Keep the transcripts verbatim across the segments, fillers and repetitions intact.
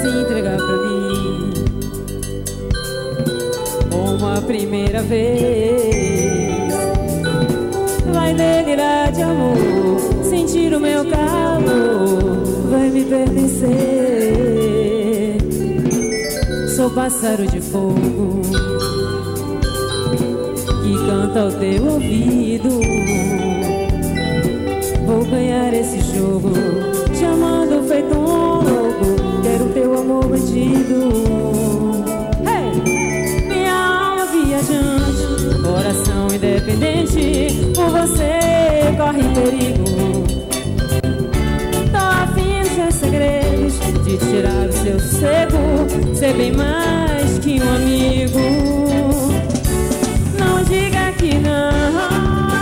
se entregar pra mim uma primeira vez. Vai delirar de amor, sentir o meu calor, vai me pertencer. Sou pássaro de fogo que canta ao teu ouvido. Vou ganhar esse jogo, te amando feito um louco. Quero teu amor bandido. Hey! Minha alma viajante, coração independente, por você corre perigo. Tô afim dos seus segredos, de tirar o seu sossego, ser bem mais que um amigo. Não diga que não,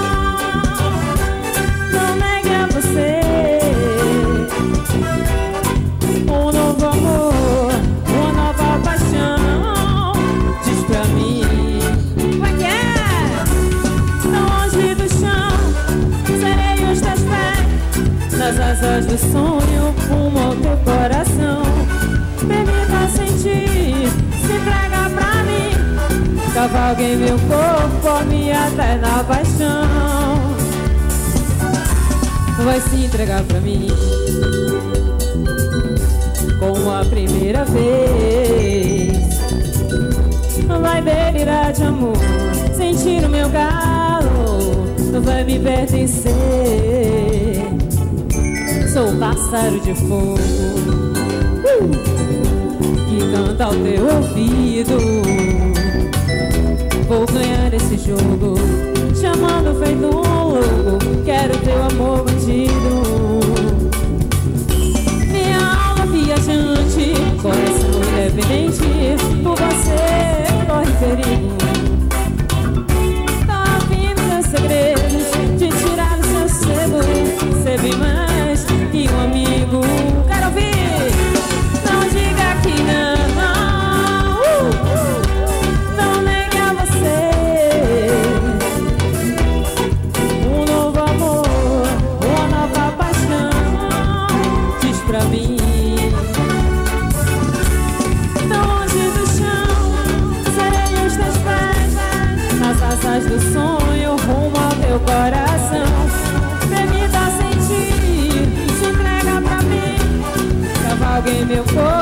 nas asas do sonho, rumo ao teu coração. Permita sentir, se entrega pra mim, cavalgue em meu corpo, minha eterna paixão. Vai se entregar pra mim como a primeira vez. Vai delirar de amor, sentir o meu calor, vai me pertencer. Sou um pássaro de fogo uh, que canta ao teu ouvido. Vou ganhar esse jogo, chamando feito um louco. Quero teu amor bandido. Minha alma viajante, coração independente, por você corre perigo. Tô afim dos seus segredos, de tirar o seu cedo, ser bem mais e um amigo. Quero ouvir. Não diga que não, uh, uh, não negue a você um novo amor, uma nova paixão. Diz pra mim. Tão longe do chão, serei os teus pés, nas asas do sonho, rumo ao teu coração. Permita sentir, alguém meu corpo.